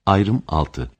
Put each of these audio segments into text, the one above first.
Ayrım 6.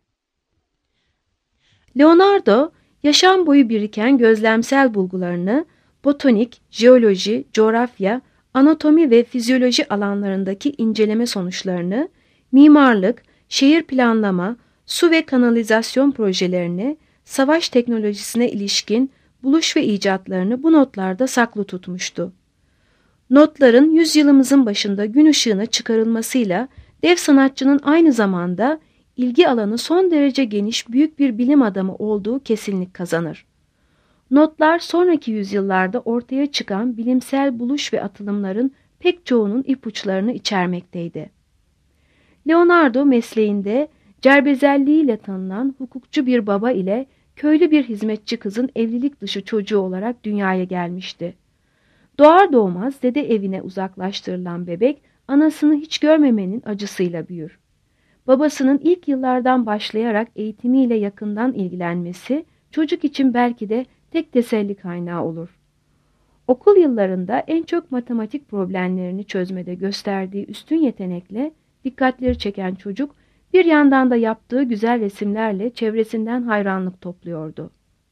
Leonardo, yaşam boyu biriken gözlemsel bulgularını botanik, jeoloji, coğrafya, anatomi ve fizyoloji alanlarındaki inceleme sonuçlarını, mimarlık, şehir planlama, su ve kanalizasyon projelerini, savaş teknolojisine ilişkin buluş ve icatlarını bu notlarda saklı tutmuştu. Notların yüzyılımızın başında gün ışığına çıkarılmasıyla dev sanatçının aynı zamanda ilgi alanı son derece geniş büyük bir bilim adamı olduğu kesinlik kazanır. Notlar sonraki yüzyıllarda ortaya çıkan bilimsel buluş ve atılımların pek çoğunun ipuçlarını içermekteydi. Leonardo mesleğinde cerbezelliğiyle tanınan hukukçu bir baba ile köylü bir hizmetçi kızın evlilik dışı çocuğu olarak dünyaya gelmişti. Doğar doğmaz dede evine uzaklaştırılan bebek anasını hiç görmemenin acısıyla büyür. Babasının ilk yıllardan başlayarak eğitimiyle yakından ilgilenmesi çocuk için belki de tek teselli kaynağı olur. Okul yıllarında en çok matematik problemlerini çözmede gösterdiği üstün yetenekle dikkatleri çeken çocuk bir yandan da yaptığı güzel resimlerle çevresinden hayranlık topluyordu.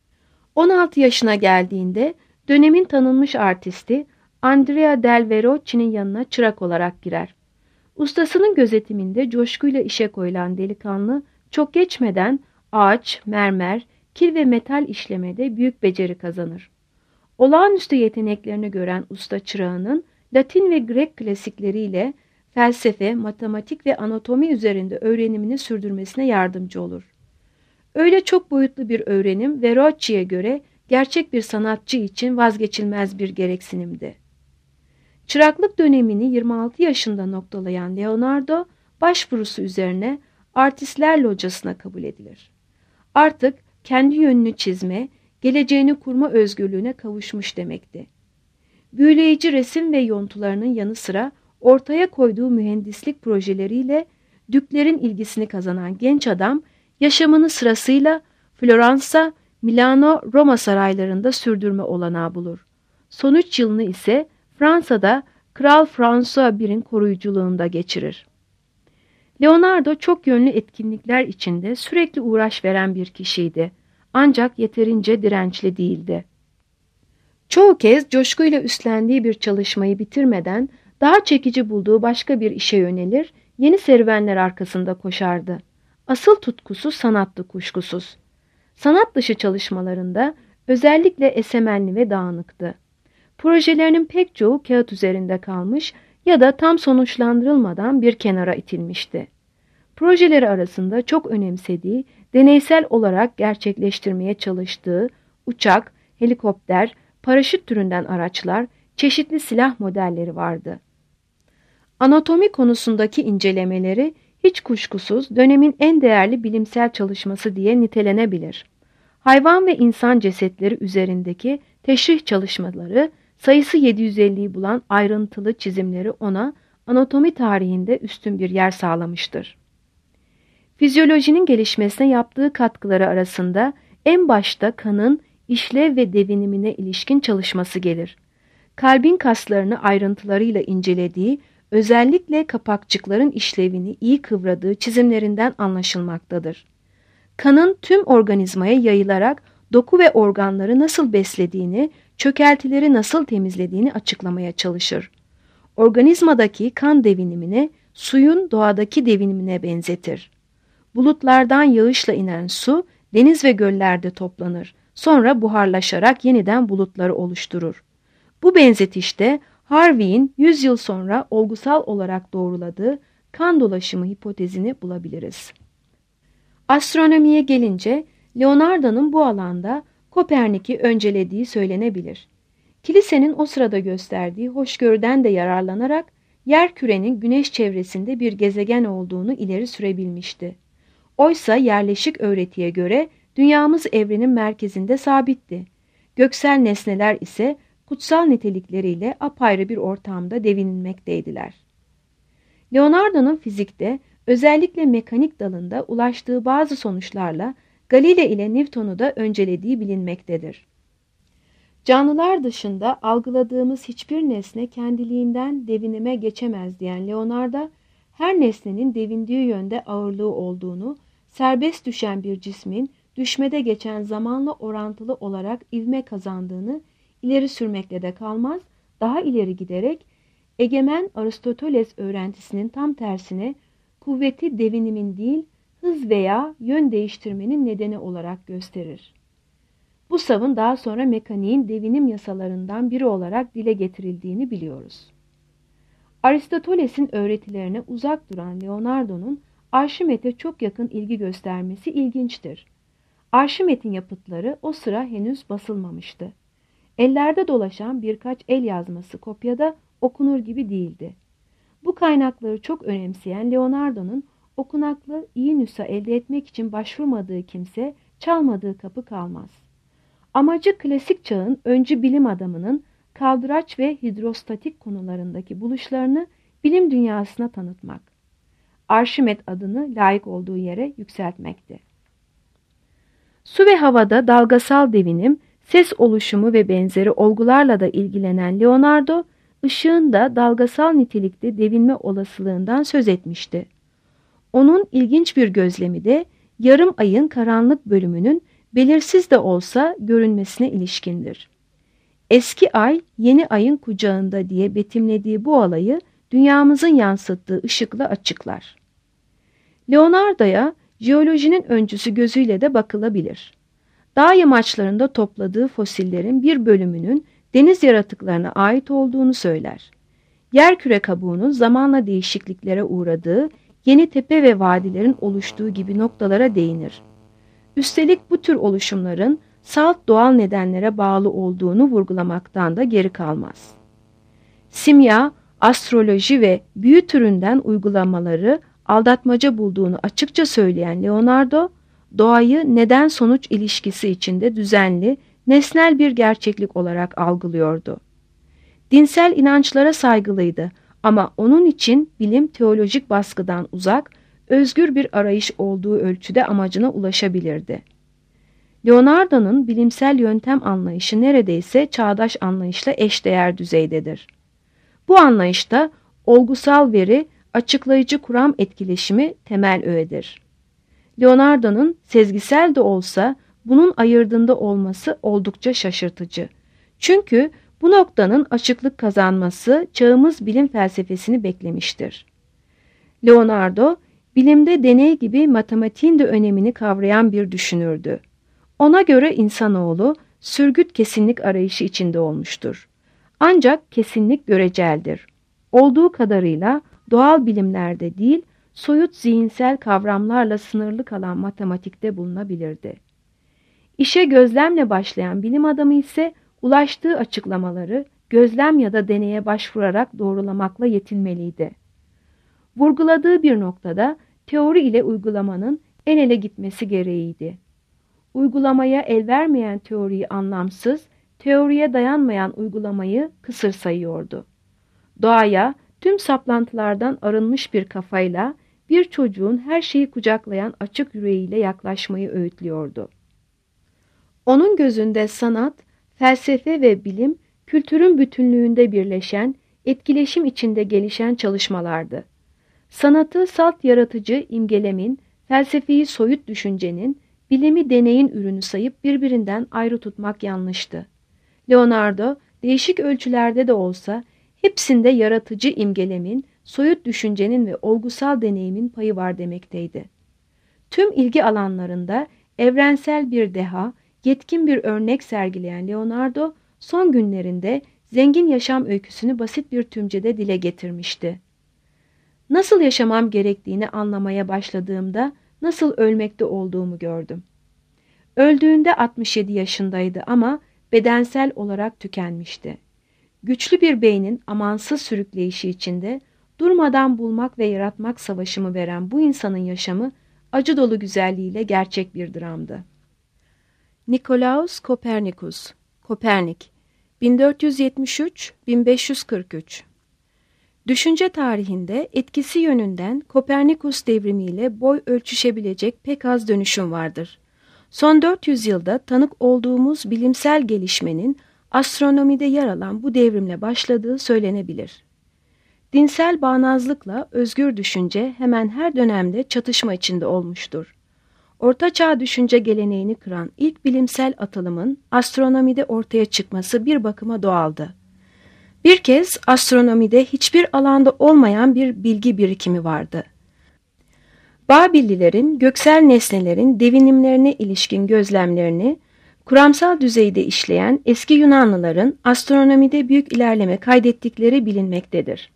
16 yaşına geldiğinde dönemin tanınmış artisti Andrea del Verrocchi'nin yanına çırak olarak girer. Ustasının gözetiminde coşkuyla işe koyulan delikanlı çok geçmeden ağaç, mermer, kil ve metal işlemede büyük beceri kazanır. Olağanüstü yeteneklerini gören usta çırağının Latin ve Grek klasikleriyle felsefe, matematik ve anatomi üzerinde öğrenimini sürdürmesine yardımcı olur. Öyle çok boyutlu bir öğrenim Verrocchi'ye göre gerçek bir sanatçı için vazgeçilmez bir gereksinimdi. Çıraklık dönemini 26 yaşında noktalayan Leonardo, başvurusu üzerine Artistler Locası'na kabul edilir. Artık kendi yönünü çizme, geleceğini kurma özgürlüğüne kavuşmuş demekti. Büyüleyici resim ve yontularının yanı sıra ortaya koyduğu mühendislik projeleriyle düklerin ilgisini kazanan genç adam, yaşamını sırasıyla Floransa, Milano, Roma saraylarında sürdürme olanağı bulur. Son 3 yılını ise Fransa'da Kral François I'nin koruyuculuğunda geçirir. Leonardo çok yönlü etkinlikler içinde sürekli uğraş veren bir kişiydi. Ancak yeterince dirençli değildi. Çoğu kez coşkuyla üstlendiği bir çalışmayı bitirmeden daha çekici bulduğu başka bir işe yönelir, yeni serüvenler arkasında koşardı. Asıl tutkusu sanattı kuşkusuz. Sanat dışı çalışmalarında özellikle esemenli ve dağınıktı. Projelerinin pek çoğu kağıt üzerinde kalmış ya da tam sonuçlandırılmadan bir kenara itilmişti. Projeleri arasında çok önemsediği, deneysel olarak gerçekleştirmeye çalıştığı uçak, helikopter, paraşüt türünden araçlar, çeşitli silah modelleri vardı. Anatomi konusundaki incelemeleri hiç kuşkusuz dönemin en değerli bilimsel çalışması diye nitelenebilir. Hayvan ve insan cesetleri üzerindeki teşrih çalışmaları, sayısı 750'yi bulan ayrıntılı çizimleri ona anatomi tarihinde üstün bir yer sağlamıştır. Fizyolojinin gelişmesine yaptığı katkıları arasında en başta kanın işlev ve devinimine ilişkin çalışması gelir. Kalbin kaslarını ayrıntılarıyla incelediği, özellikle kapakçıkların işlevini iyi kıvradığı çizimlerinden anlaşılmaktadır. Kanın tüm organizmaya yayılarak doku ve organları nasıl beslediğini, çökeltileri nasıl temizlediğini açıklamaya çalışır. Organizmadaki kan devinimini suyun doğadaki devinimine benzetir. Bulutlardan yağışla inen su deniz ve göllerde toplanır. Sonra buharlaşarak yeniden bulutları oluşturur. Bu benzetişte Harvey'in 100 yıl sonra olgusal olarak doğruladığı kan dolaşımı hipotezini bulabiliriz. Astronomiye gelince Leonardo'nun bu alanda Kopernik'i öncelediği söylenebilir. Kilisenin o sırada gösterdiği hoşgörüden de yararlanarak yerkürenin güneş çevresinde bir gezegen olduğunu ileri sürebilmişti. Oysa yerleşik öğretiye göre dünyamız evrenin merkezinde sabitti. Göksel nesneler ise kutsal nitelikleriyle apayrı bir ortamda devinilmekteydiler. Leonardo'nun fizikte, özellikle mekanik dalında ulaştığı bazı sonuçlarla Galile ile Newton'u da öncelediği bilinmektedir. Canlılar dışında algıladığımız hiçbir nesne kendiliğinden devinime geçemez diyen Leonardo, her nesnenin devindiği yönde ağırlığı olduğunu, serbest düşen bir cismin düşmede geçen zamanla orantılı olarak ivme kazandığını ileri sürmekle de kalmaz, daha ileri giderek egemen Aristoteles öğrentisinin tam tersine kuvveti devinimin değil, hız veya yön değiştirmenin nedeni olarak gösterir. Bu savın daha sonra mekaniğin devinim yasalarından biri olarak dile getirildiğini biliyoruz. Aristoteles'in öğretilerine uzak duran Leonardo'nun Arşimet'e çok yakın ilgi göstermesi ilginçtir. Arşimet'in yapıtları o sıra henüz basılmamıştı. Ellerde dolaşan birkaç el yazması kopyada okunur gibi değildi. Bu kaynakları çok önemseyen Leonardo'nun okunaklı iyi nüsha elde etmek için başvurmadığı kimse, çalmadığı kapı kalmaz. Amacı klasik çağın öncü bilim adamının kaldıraç ve hidrostatik konularındaki buluşlarını bilim dünyasına tanıtmak. Arşimet adını layık olduğu yere yükseltmekti. Su ve havada dalgasal devinim, ses oluşumu ve benzeri olgularla da ilgilenen Leonardo, ışığın da dalgasal nitelikte devinme olasılığından söz etmişti. Onun ilginç bir gözlemi de yarım ayın karanlık bölümünün belirsiz de olsa görünmesine ilişkindir. Eski ay yeni ayın kucağında diye betimlediği bu olayı dünyamızın yansıttığı ışıkla açıklar. Leonardo'ya jeolojinin öncüsü gözüyle de bakılabilir. Dağ yamaçlarında topladığı fosillerin bir bölümünün deniz yaratıklarına ait olduğunu söyler. Yerküre kabuğunun zamanla değişikliklere uğradığı, yeni tepe ve vadilerin oluştuğu gibi noktalara değinir. Üstelik bu tür oluşumların salt doğal nedenlere bağlı olduğunu vurgulamaktan da geri kalmaz. Simya, astroloji ve büyü türünden uygulamaları aldatmaca bulduğunu açıkça söyleyen Leonardo, doğayı neden-sonuç ilişkisi içinde düzenli, nesnel bir gerçeklik olarak algılıyordu. Dinsel inançlara saygılıydı ama onun için bilim teolojik baskıdan uzak, özgür bir arayış olduğu ölçüde amacına ulaşabilirdi. Leonardo'nun bilimsel yöntem anlayışı neredeyse çağdaş anlayışla eşdeğer düzeydedir. Bu anlayışta olgusal veri, açıklayıcı kuram etkileşimi temel öğedir. Leonardo'nun sezgisel de olsa bunun ayırdığında olması oldukça şaşırtıcı. Çünkü bu noktanın açıklık kazanması çağımız bilim felsefesini beklemiştir. Leonardo, bilimde deney gibi matematiğin de önemini kavrayan bir düşünürdü. Ona göre insanoğlu sürgüt kesinlik arayışı içinde olmuştur. Ancak kesinlik göreceldir. Olduğu kadarıyla doğal bilimlerde değil, soyut zihinsel kavramlarla sınırlı kalan matematikte bulunabilirdi. İşe gözlemle başlayan bilim adamı ise ulaştığı açıklamaları gözlem ya da deneye başvurarak doğrulamakla yetinmeliydi. Vurguladığı bir noktada teori ile uygulamanın el ele gitmesi gereğiydi. Uygulamaya el vermeyen teoriyi anlamsız, teoriye dayanmayan uygulamayı kısır sayıyordu. Doğaya tüm saplantılardan arınmış bir kafayla bir çocuğun her şeyi kucaklayan açık yüreğiyle yaklaşmayı öğütlüyordu. Onun gözünde sanat, felsefe ve bilim kültürün bütünlüğünde birleşen, etkileşim içinde gelişen çalışmalardı. Sanatı salt yaratıcı imgelemin, felsefeyi soyut düşüncenin, bilimi deneyin ürünü sayıp birbirinden ayrı tutmak yanlıştı. Leonardo, değişik ölçülerde de olsa hepsinde yaratıcı imgelemin, soyut düşüncenin ve olgusal deneyimin payı var demekteydi. Tüm ilgi alanlarında evrensel bir deha, yetkin bir örnek sergileyen Leonardo, son günlerinde zengin yaşam öyküsünü basit bir tümcede dile getirmişti. Nasıl yaşamam gerektiğini anlamaya başladığımda nasıl ölmekte olduğumu gördüm. Öldüğünde 67 yaşındaydı ama bedensel olarak tükenmişti. Güçlü bir beynin amansız sürükleyişi içinde durmadan bulmak ve yaratmak savaşımı veren bu insanın yaşamı acı dolu güzelliğiyle gerçek bir dramdı. Nikolaus Kopernikus, Kopernik, 1473-1543. Düşünce tarihinde etkisi yönünden Kopernikus devrimiyle boy ölçüşebilecek pek az dönüşüm vardır. Son 400 yılda tanık olduğumuz bilimsel gelişmenin astronomide yer alan bu devrimle başladığı söylenebilir. dinsel bağnazlıkla özgür düşünce hemen her dönemde çatışma içinde olmuştur. Ortaçağ düşünce geleneğini kıran ilk bilimsel atılımın astronomide ortaya çıkması bir bakıma doğaldı. Bir kez astronomide hiçbir alanda olmayan bir bilgi birikimi vardı. Babillilerin göksel nesnelerin devinimlerine ilişkin gözlemlerini kuramsal düzeyde işleyen eski Yunanlıların astronomide büyük ilerleme kaydettikleri bilinmektedir.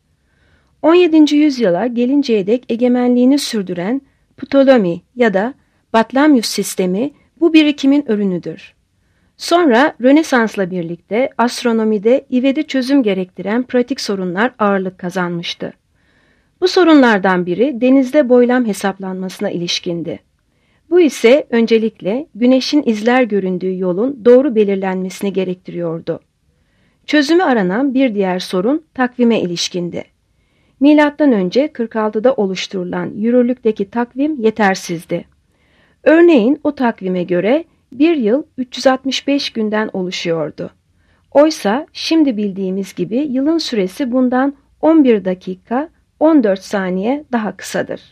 17. yüzyıla gelinceye dek egemenliğini sürdüren Ptolemy ya da Batlamyus sistemi bu birikimin ürünüdür. Sonra Rönesans'la birlikte astronomide ivedi çözüm gerektiren pratik sorunlar ağırlık kazanmıştı. Bu sorunlardan biri denizde boylam hesaplanmasına ilişkindi. Bu ise öncelikle güneşin izler göründüğü yolun doğru belirlenmesini gerektiriyordu. Çözümü aranan bir diğer sorun takvime ilişkindi. Milattan önce 46'da oluşturulan yürürlükteki takvim yetersizdi. Örneğin o takvime göre bir yıl 365 günden oluşuyordu. Oysa şimdi bildiğimiz gibi yılın süresi bundan 11 dakika 14 saniye daha kısadır.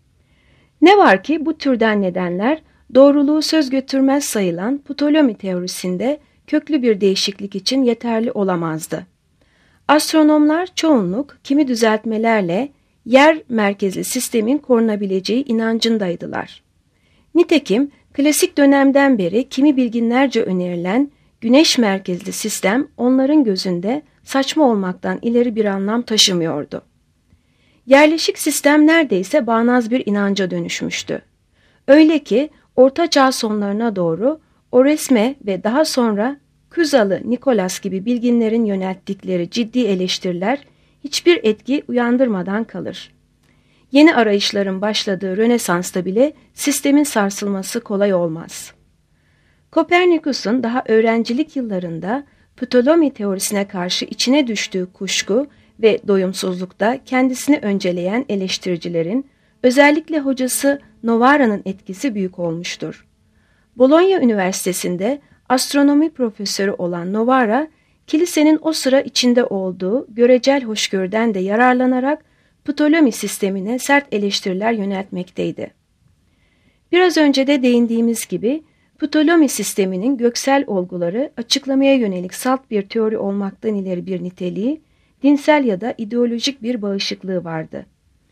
Ne var ki bu türden nedenler doğruluğu söz götürmez sayılan Ptolemy teorisinde köklü bir değişiklik için yeterli olamazdı. Astronomlar çoğunluk kimi düzeltmelerle yer merkezli sistemin korunabileceği inancındaydılar. Nitekim klasik dönemden beri kimi bilginlerce önerilen güneş merkezli sistem onların gözünde saçma olmaktan ileri bir anlam taşımıyordu. Yerleşik sistem neredeyse bağnaz bir inanca dönüşmüştü. Öyle ki Orta Çağ sonlarına doğru Oresme ve daha sonra Küzalı Nikolas gibi bilginlerin yönelttikleri ciddi eleştiriler hiçbir etki uyandırmadan kalır. Yeni arayışların başladığı Rönesans'ta bile sistemin sarsılması kolay olmaz. Kopernikus'un daha öğrencilik yıllarında Ptolemy teorisine karşı içine düştüğü kuşku ve doyumsuzlukta kendisini önceleyen eleştiricilerin, özellikle hocası Novara'nın etkisi büyük olmuştur. Bologna Üniversitesi'nde astronomi profesörü olan Novara, kilisenin o sıra içinde olduğu görecel hoşgörüden de yararlanarak Ptolemy sistemine sert eleştiriler yöneltmekteydi. Biraz önce de değindiğimiz gibi Ptolemy sisteminin göksel olguları açıklamaya yönelik salt bir teori olmaktan ileri bir niteliği, dinsel ya da ideolojik bir bağışıklığı vardı.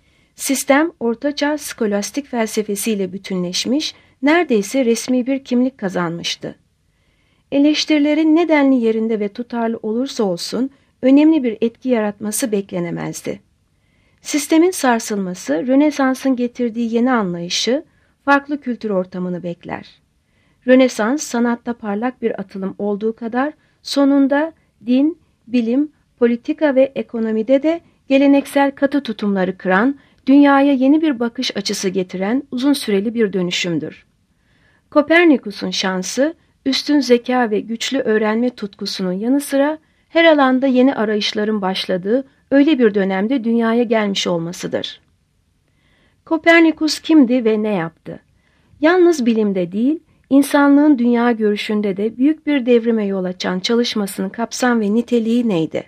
Sistem, Ortaçağ skolastik felsefesiyle bütünleşmiş, neredeyse resmi bir kimlik kazanmıştı. Eleştirilerin nedenli yerinde ve tutarlı olursa olsun önemli bir etki yaratması beklenemezdi. Sistemin sarsılması, Rönesans'ın getirdiği yeni anlayışı, farklı kültür ortamını bekler. Rönesans, sanatta parlak bir atılım olduğu kadar sonunda din, bilim, politika ve ekonomide de geleneksel katı tutumları kıran, dünyaya yeni bir bakış açısı getiren uzun süreli bir dönüşümdür. Kopernikus'un şansı, üstün zeka ve güçlü öğrenme tutkusunun yanı sıra her alanda yeni arayışların başladığı öyle bir dönemde dünyaya gelmiş olmasıdır. Kopernikus kimdi ve ne yaptı? Yalnız bilimde değil, insanlığın dünya görüşünde de büyük bir devrime yol açan çalışmasının kapsam ve niteliği neydi?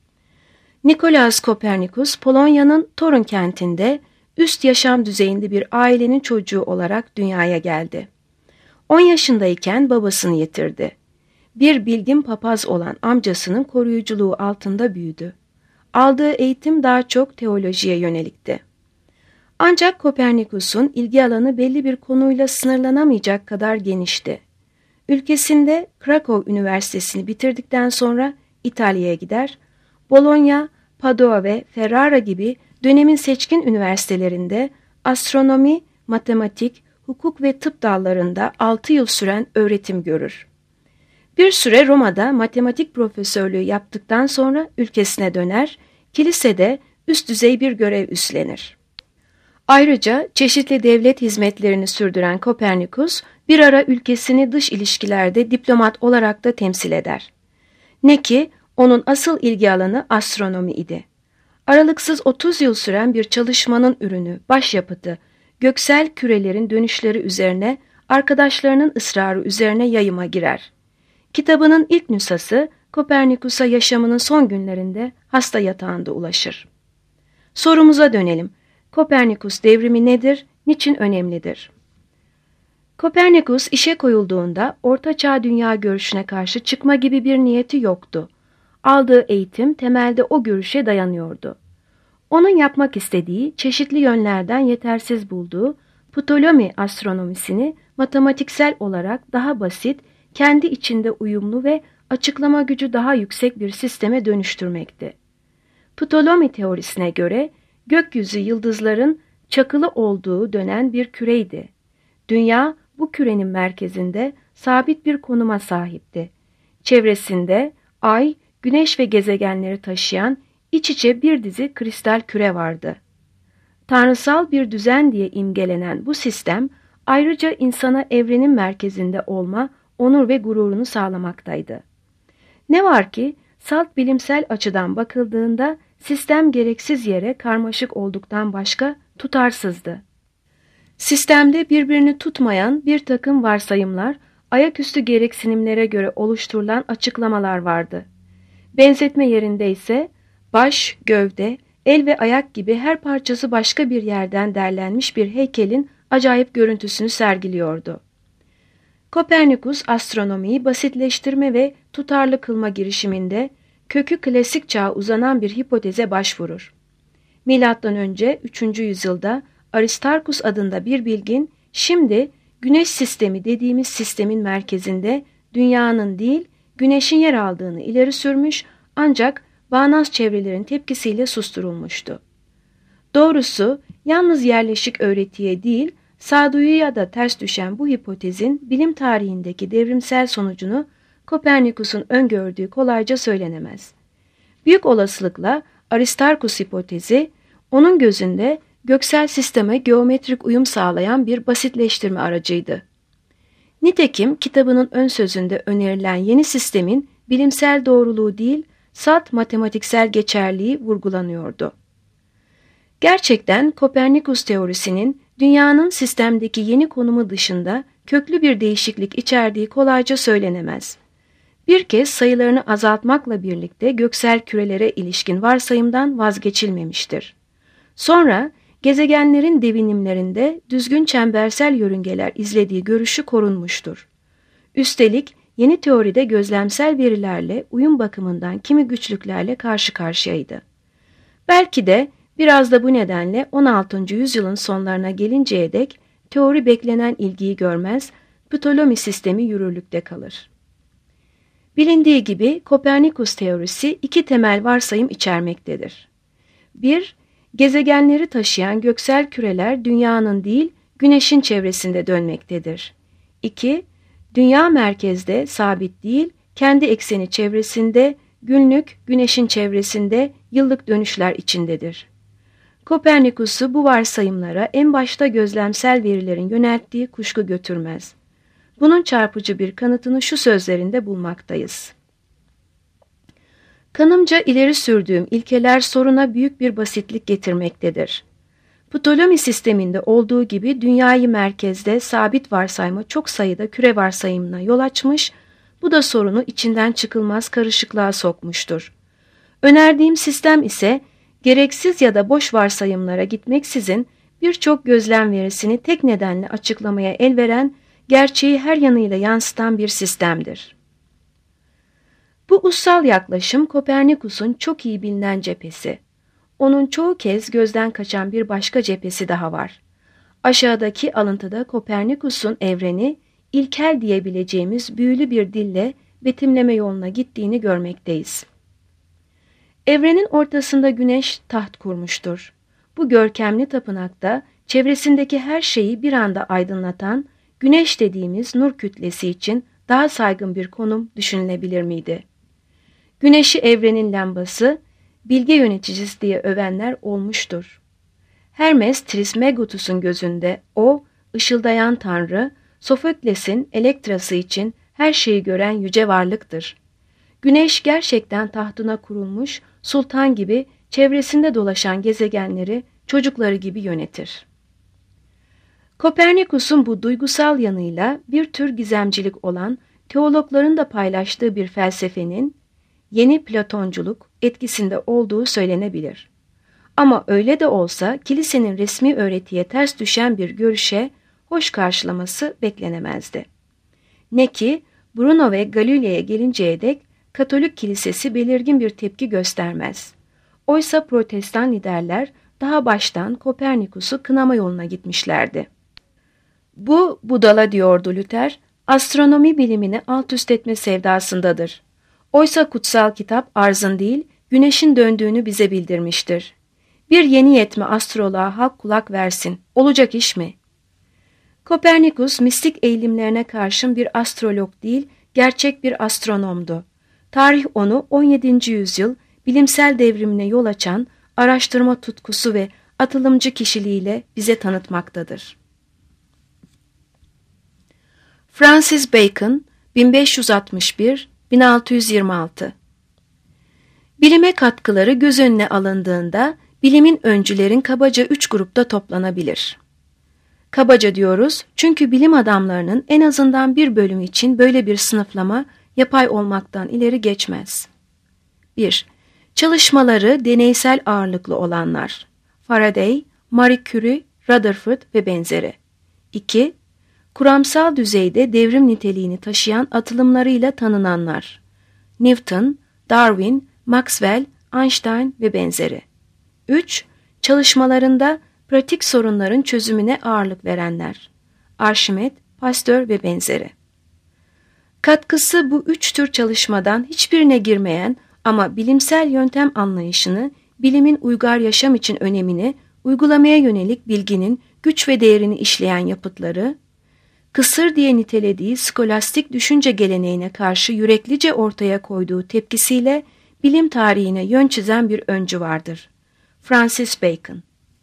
Nikolaus Kopernikus, Polonya'nın Torun kentinde üst yaşam düzeyinde bir ailenin çocuğu olarak dünyaya geldi. 10 yaşındayken babasını yitirdi. Bir bilgin papaz olan amcasının koruyuculuğu altında büyüdü. Aldığı eğitim daha çok teolojiye yönelikti. Ancak Kopernikus'un ilgi alanı belli bir konuyla sınırlanamayacak kadar genişti. Ülkesinde Krakow Üniversitesi'ni bitirdikten sonra İtalya'ya gider, Bologna, Padua ve Ferrara gibi dönemin seçkin üniversitelerinde astronomi, matematik, hukuk ve tıp dallarında 6 yıl süren öğretim görür. Bir süre Roma'da matematik profesörlüğü yaptıktan sonra ülkesine döner, kilisede üst düzey bir görev üstlenir. Ayrıca çeşitli devlet hizmetlerini sürdüren Kopernikus, bir ara ülkesini dış ilişkilerde diplomat olarak da temsil eder. Ne ki onun asıl ilgi alanı astronomi idi. Aralıksız 30 yıl süren bir çalışmanın ürünü, başyapıtı, göksel kürelerin dönüşleri üzerine, arkadaşlarının ısrarı üzerine yayıma girer. Kitabının ilk nüshası Kopernikus'a yaşamının son günlerinde hasta yatağında ulaşır. Sorumuza dönelim. Kopernikus devrimi nedir, niçin önemlidir? Kopernikus işe koyulduğunda Ortaçağ dünya görüşüne karşı çıkma gibi bir niyeti yoktu. Aldığı eğitim temelde o görüşe dayanıyordu. Onun yapmak istediği, çeşitli yönlerden yetersiz bulduğu Ptolemy astronomisini matematiksel olarak daha basit, kendi içinde uyumlu ve açıklama gücü daha yüksek bir sisteme dönüştürmekti. Ptolemy teorisine göre gökyüzü yıldızların çakılı olduğu dönen bir küreydi. Dünya bu kürenin merkezinde sabit bir konuma sahipti. Çevresinde ay, güneş ve gezegenleri taşıyan iç içe bir dizi kristal küre vardı. Tanrısal bir düzen diye imgelenen bu sistem ayrıca insana evrenin merkezinde olma, onur ve gururunu sağlamaktaydı. Ne var ki salt bilimsel açıdan bakıldığında sistem gereksiz yere karmaşık olduktan başka tutarsızdı. Sistemde birbirini tutmayan bir takım varsayımlar, ayaküstü gereksinimlere göre oluşturulan açıklamalar vardı. Benzetme yerinde ise baş, gövde, el ve ayak gibi her parçası başka bir yerden derlenmiş bir heykelin acayip görüntüsünü sergiliyordu. Kopernikus astronomiyi basitleştirme ve tutarlı kılma girişiminde kökü klasik çağa uzanan bir hipoteze başvurur. Milattan önce 3. yüzyılda Aristarkus adında bir bilgin, şimdi güneş sistemi dediğimiz sistemin merkezinde dünyanın değil, güneşin yer aldığını ileri sürmüş, ancak bağnaz çevrelerin tepkisiyle susturulmuştu. Doğrusu yalnız yerleşik öğretiye değil, sağduyuya da ters düşen bu hipotezin bilim tarihindeki devrimsel sonucunu Kopernikus'un öngördüğü kolayca söylenemez. Büyük olasılıkla Aristarkus hipotezi, onun gözünde göksel sisteme geometrik uyum sağlayan bir basitleştirme aracıydı. Nitekim kitabının ön sözünde önerilen yeni sistemin bilimsel doğruluğu değil, salt matematiksel geçerliği vurgulanıyordu. Gerçekten Kopernikus teorisinin dünyanın sistemdeki yeni konumu dışında köklü bir değişiklik içerdiği kolayca söylenemez. Bir kez sayılarını azaltmakla birlikte göksel kürelere ilişkin varsayımdan vazgeçilmemiştir. Sonra gezegenlerin devinimlerinde düzgün çembersel yörüngeler izlediği görüşü korunmuştur. Üstelik yeni teoride gözlemsel verilerle uyum bakımından kimi güçlüklerle karşı karşıyaydı. Belki de biraz da bu nedenle 16. yüzyılın sonlarına gelinceye dek teori beklenen ilgiyi görmez, Ptolemy sistemi yürürlükte kalır. Bilindiği gibi Kopernikus teorisi iki temel varsayım içermektedir. 1. Gezegenleri taşıyan göksel küreler dünyanın değil, güneşin çevresinde dönmektedir. 2. Dünya merkezde sabit değil, kendi ekseni çevresinde, günlük güneşin çevresinde yıllık dönüşler içindedir. Kopernikus'u bu varsayımlara en başta gözlemsel verilerin yönelttiği kuşku götürmez. Bunun çarpıcı bir kanıtını şu sözlerinde bulmaktayız. Kanımca ileri sürdüğüm ilkeler soruna büyük bir basitlik getirmektedir. Ptolemy sisteminde olduğu gibi dünyayı merkezde sabit varsayma çok sayıda küre varsayımına yol açmış, bu da sorunu içinden çıkılmaz karışıklığa sokmuştur. Önerdiğim sistem ise gereksiz ya da boş varsayımlara gitmeksizin birçok gözlem verisini tek nedenle açıklamaya elveren, gerçeği her yanıyla yansıtan bir sistemdir. Bu ussal yaklaşım Kopernikus'un çok iyi bilinen cephesi. Onun çoğu kez gözden kaçan bir başka cephesi daha var. Aşağıdaki alıntıda Kopernikus'un evreni, ilkel diyebileceğimiz büyülü bir dille betimleme yoluna gittiğini görmekteyiz. Evrenin ortasında güneş taht kurmuştur. Bu görkemli tapınakta çevresindeki her şeyi bir anda aydınlatan, güneş dediğimiz nur kütlesi için daha saygın bir konum düşünülebilir miydi? Güneşi evrenin lambası, bilge yöneticisi diye övenler olmuştur. Hermes Trismegistus'un gözünde o, ışıldayan tanrı, Sofokles'in Elektrası için her şeyi gören yüce varlıktır. Güneş gerçekten tahtına kurulmuş, sultan gibi çevresinde dolaşan gezegenleri çocukları gibi yönetir. Kopernikus'un bu duygusal yanıyla bir tür gizemcilik olan teologların da paylaştığı bir felsefenin yeni Platonculuk etkisinde olduğu söylenebilir. Ama öyle de olsa kilisenin resmi öğretiye ters düşen bir görüşe hoş karşılaması beklenemezdi. Ne ki Bruno ve Galile'ye gelinceye dek Katolik kilisesi belirgin bir tepki göstermez. Oysa Protestan liderler daha baştan Kopernikus'u kınama yoluna gitmişlerdi. Bu budala, diyordu Luther, astronomi bilimini alt üst etme sevdasındadır. Oysa kutsal kitap arzın değil, güneşin döndüğünü bize bildirmiştir. Bir yeni yetme astroloğa halk kulak versin. Olacak iş mi? Kopernikus mistik eğilimlerine karşın bir astrolog değil, gerçek bir astronomdu. Tarih onu 17. yüzyıl bilimsel devrimine yol açan araştırma tutkusu ve atılımcı kişiliğiyle bize tanıtmaktadır. Francis Bacon 1561-1626. Bilime katkıları göz önüne alındığında bilimin öncülerin kabaca 3 grupta toplanabilir. Kabaca diyoruz çünkü bilim adamlarının en azından bir bölümü için böyle bir sınıflama yapay olmaktan ileri geçmez. 1. Çalışmaları deneysel ağırlıklı olanlar. Faraday, Marie Curie, Rutherford ve benzeri. 2. Kuramsal düzeyde devrim niteliğini taşıyan atılımlarıyla tanınanlar. Newton, Darwin, Maxwell, Einstein ve benzeri. 3. Çalışmalarında pratik sorunların çözümüne ağırlık verenler. Arşimet, Pasteur ve benzeri. Katkısı bu 3 tür çalışmadan hiçbirine girmeyen ama bilimsel yöntem anlayışını, bilimin uygar yaşam için önemini, uygulamaya yönelik bilginin güç ve değerini işleyen yapıtları, kısır diye nitelediği skolastik düşünce geleneğine karşı yüreklice ortaya koyduğu tepkisiyle bilim tarihine yön çizen bir öncü vardır. Francis Bacon.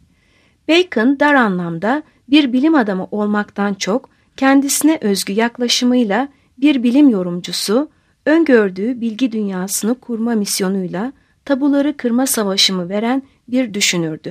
Bacon dar anlamda bir bilim adamı olmaktan çok kendisine özgü yaklaşımıyla bir bilim yorumcusu, öngördüğü bilgi dünyasını kurma misyonuyla tabuları kırma savaşımı veren bir düşünürdü.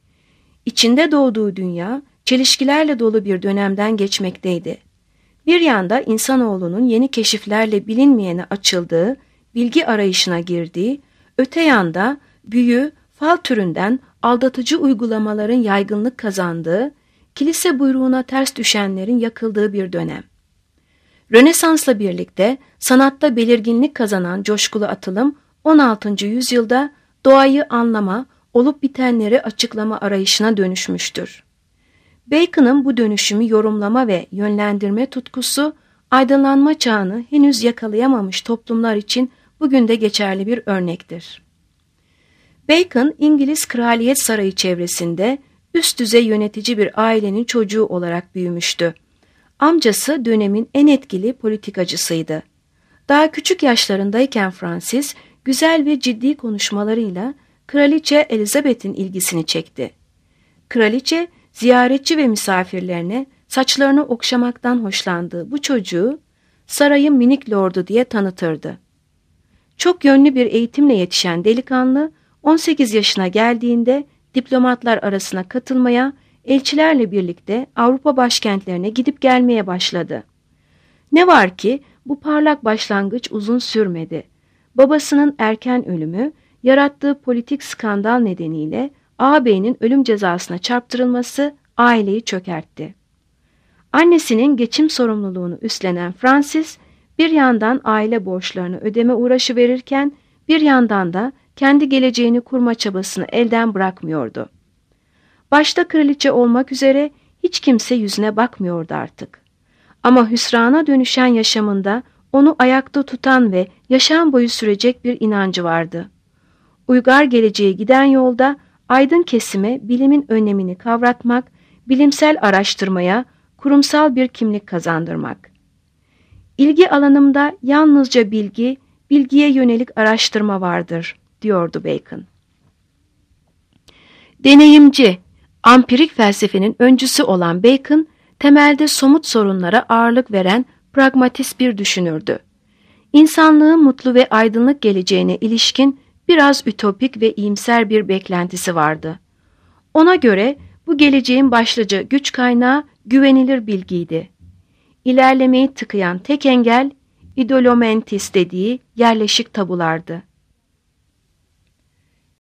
İçinde doğduğu dünya çelişkilerle dolu bir dönemden geçmekteydi. Bir yanda insanoğlunun yeni keşiflerle bilinmeyene açıldığı, bilgi arayışına girdiği, öte yanda büyü, fal türünden aldatıcı uygulamaların yaygınlık kazandığı, kilise buyruğuna ters düşenlerin yakıldığı bir dönem. Rönesans'la birlikte sanatta belirginlik kazanan coşkulu atılım 16. yüzyılda doğayı anlama, olup bitenleri açıklama arayışına dönüşmüştür. Bacon'ın bu dönüşümü yorumlama ve yönlendirme tutkusu, aydınlanma çağını henüz yakalayamamış toplumlar için bugün de geçerli bir örnektir. Bacon, İngiliz Kraliyet Sarayı çevresinde üst düzey yönetici bir ailenin çocuğu olarak büyümüştü. Amcası dönemin en etkili politikacısıydı. Daha küçük yaşlarındayken Francis, güzel ve ciddi konuşmalarıyla Kraliçe Elizabeth'in ilgisini çekti. Kraliçe, ziyaretçi ve misafirlerine saçlarını okşamaktan hoşlandığı bu çocuğu, sarayın minik lordu diye tanıtırdı. Çok yönlü bir eğitimle yetişen delikanlı, 18 yaşına geldiğinde diplomatlar arasına katılmaya, elçilerle birlikte Avrupa başkentlerine gidip gelmeye başladı. Ne var ki bu parlak başlangıç uzun sürmedi. Babasının erken ölümü, yarattığı politik skandal nedeniyle ağabeyinin ölüm cezasına çarptırılması aileyi çökertti. Annesinin geçim sorumluluğunu üstlenen Francis, bir yandan aile borçlarını ödeme uğraşı verirken, bir yandan da kendi geleceğini kurma çabasını elden bırakmıyordu. Başta kraliçe olmak üzere hiç kimse yüzüne bakmıyordu artık. Ama hüsrana dönüşen yaşamında onu ayakta tutan ve yaşam boyu sürecek bir inancı vardı. Uygar geleceğe giden yolda aydın kesime bilimin önemini kavratmak, bilimsel araştırmaya kurumsal bir kimlik kazandırmak. İlgi alanımda yalnızca bilgi, bilgiye yönelik araştırma vardır, diyordu Bacon. Deneyimci, ampirik felsefenin öncüsü olan Bacon, temelde somut sorunlara ağırlık veren pragmatist bir düşünürdü. İnsanlığın mutlu ve aydınlık geleceğine ilişkin biraz ütopik ve iyimser bir beklentisi vardı. Ona göre bu geleceğin başlıca güç kaynağı güvenilir bilgiydi. İlerlemeyi tıkayan tek engel, idolomentis dediği yerleşik tabulardı.